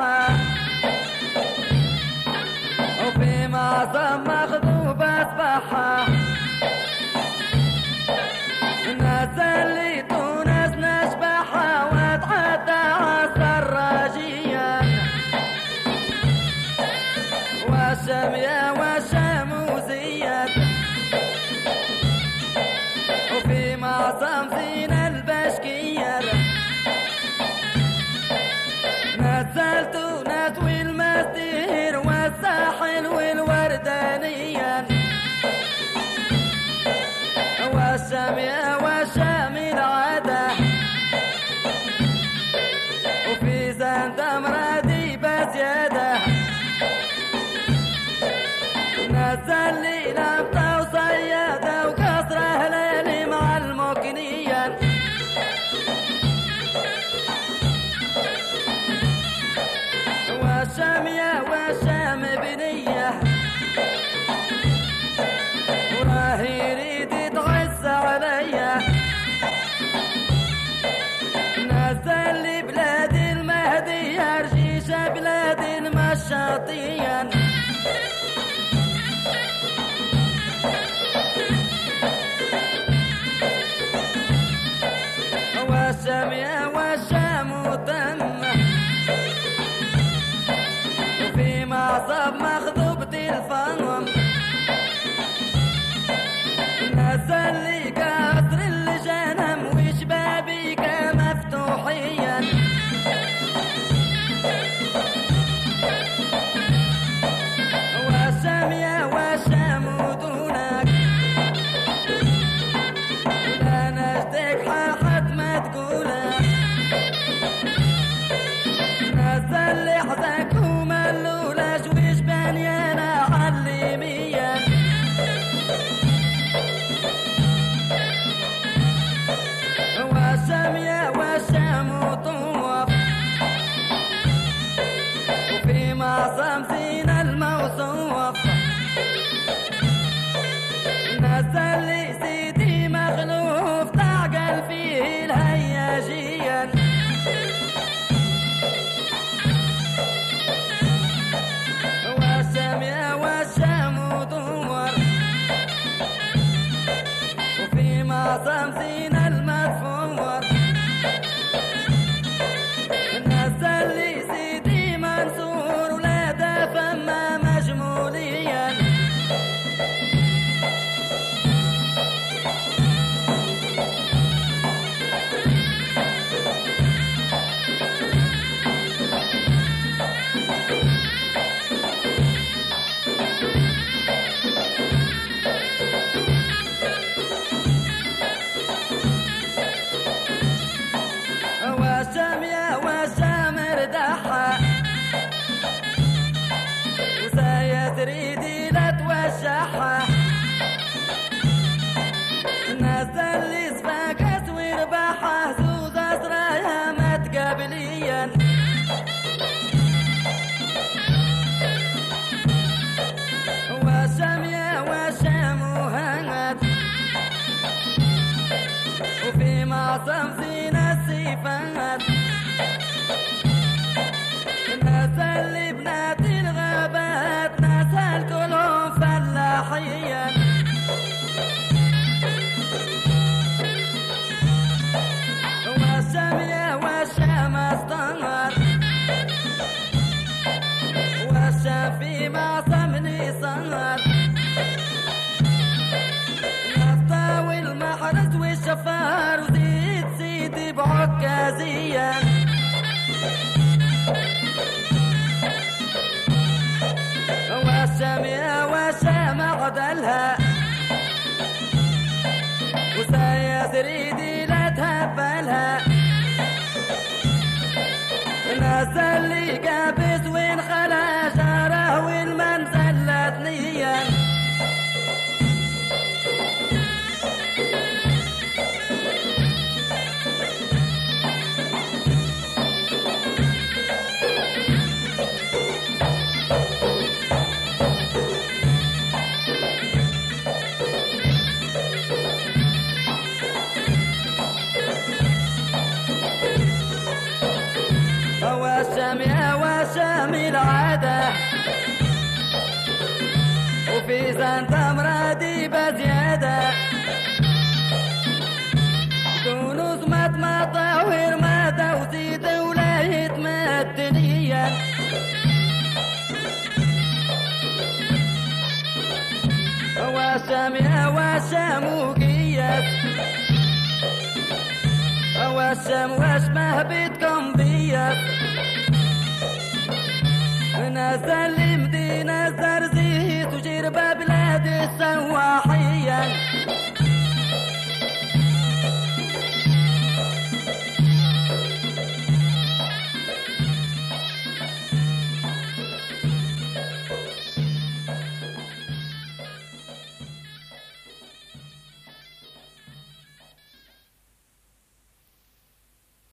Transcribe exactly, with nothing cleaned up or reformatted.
سباحة وفي معظم مغضوب أسبحة نزل تونس نشبحة وتعدى عصر راجيا والشام يا والشام وزيد وفي معظم زين البشكير نزلت ناس والمستير والساحل والوردانيا والشام يا والشام العادة وفي زندم ردي بزيادة نزل لي لمطة وصيادة وقصر هلالي مع المكنية والشام يا والشام بنية وراه يريد يتعز عليا نزل لي بلاد المهدية رجيشة بلاد المشاطية والشام يا والشام وتم وفي معصب مخضوبة الفنم نزل لي قصر الجنم وشبابيك مفتوحيا والشام يا والشام ودونك لا نجدك حد ما تقولك نزل لي حزك وملولة جويش بنيانا علميا والشام يا والشام وطوف وفي معظم زين الموصوف نزل لي سيدي مخلوف تعقل فيه الهياجيا والشام يا والشام ودور وفي معظم زين المدفور نزل لي سيدي منصور ولاده فما مجموليا والشام يا والشام رداحة وسايا تريدي لا توشحها نزل لي سفاكس ورباحة زوز أسرايا ما تقابليا والشام يا والشام وهنت وفي معصم زين السيفات نزل لي بنات الغابات نزل كلهم فلاحيا والشام يا والشام استنر والشام في معصمني صنر نفطة والمحرز والشفار وزيد سيدي بعكازيا والشام يا والشام عدلها وسايا تريدي لا تهبلها نزل لي قابس وين خلا جاره والمنزل ثنيا والشام يا والشام وشام العادة وفي زنت مرادي بزيادة تونس ما تمطاوير ما توزيد ولا يتمدنيا وشام يا وشام وقياس وشام وشمه بيتكم بياس نزل المدينة زرزيت وجربة بلاد السوا